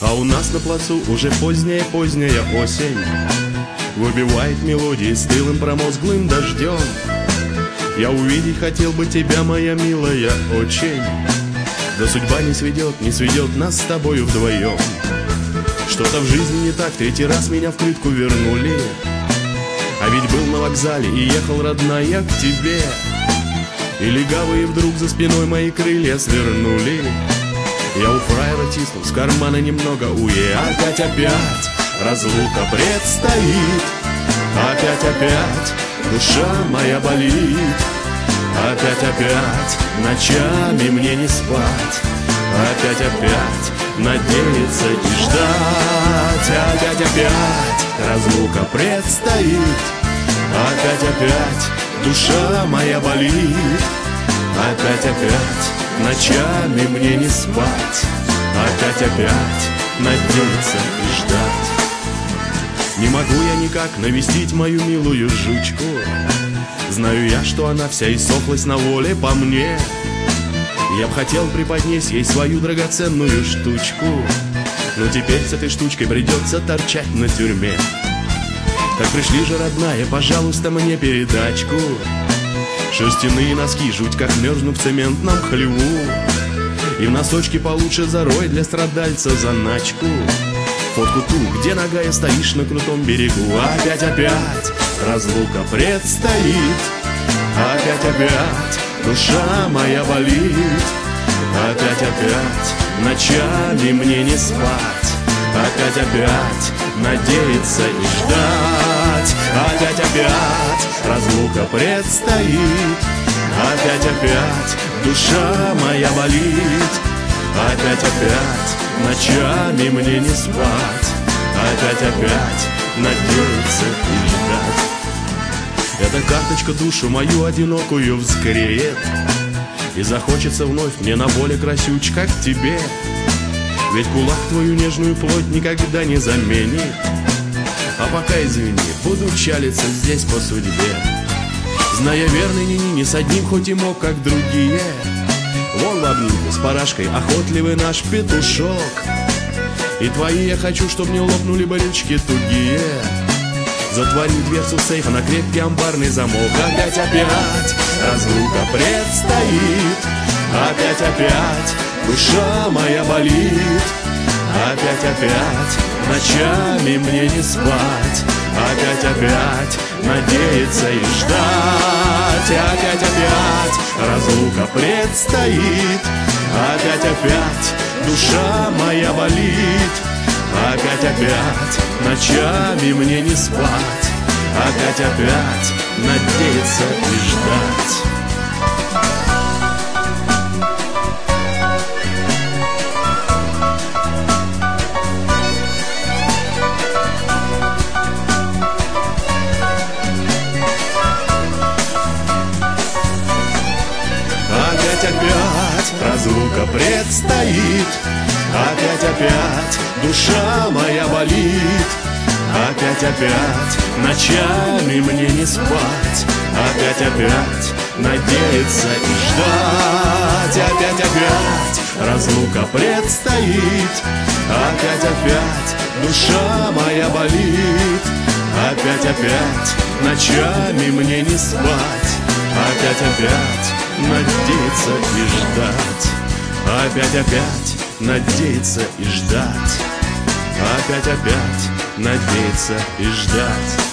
А у нас на плацу уже поздняя осень выбивает мелодии стылым промозглым дождем. Я увидеть хотел бы тебя, моя милая, очень. Да судьба не сведет нас с тобою вдвоем. Что-то в жизни не так, третий раз меня в клетку вернули. А ведь был на вокзале и ехал, родная, к тебе. И легавые вдруг за спиной мои крылья свернули. Я у фраера тиснул, с кармана немного уе. Опять разлука предстоит. Опять душа моя болит. Опять ночами мне не спать. Опять надеяться и ждать. Опять разлука предстоит. Опять душа моя болит. Опять ночами мне не спать. Опять надеяться и ждать. Не могу я никак навестить мою милую жучку. Знаю я, что она вся иссохлась на воле по мне. Я б хотел преподнести ей свою драгоценную штучку, но теперь с этой штучкой придется торчать на тюрьме. Так пришли же, родная, пожалуйста, мне передачку. Шерстяные носки, жуть как мерзну в цементном хлеву. И в носочки получше зарой для страдальца заначку. Фотку ту, где нагая стоишь на крутом берегу. Опять разлука предстоит. Опять душа моя болит. Опять ночами мне не спать. Опять надеяться и ждать. Опять разлука предстоит. Опять душа моя болит. Опять ночами мне не спать. Опять надеяться и ждать. Эта карточка душу мою одинокую взгреет. И захочется вновь мне на воле красюч, как тебе. Ведь кулак твою нежную плоть никогда не заменит. А пока, извини, буду чалиться здесь по судьбе, зная верный не с одним, хоть и мог, как другие. Вон в обнимку с парашкой охотливый наш петушок. И твои я хочу, чтоб не лопнули болючки тугие. Затвори дверцу сейфа на крепкий амбарный замок. Опять разлука предстоит. Опять душа моя болит. Опять ночами мне не спать. Опять надеяться и ждать. Опять разлука предстоит. Опять душа моя болит. Опять ночами мне не спать. Опять надеяться и ждать. Опять разлука предстоит. Опять душа моя болит. Опять ночами мне не спать. Опять надеяться и ждать. Опять разлука предстоит. Опять душа моя болит. Опять ночами мне не спать. Опять надеяться и ждать. Опять надеяться и ждать. Опять надеяться и ждать.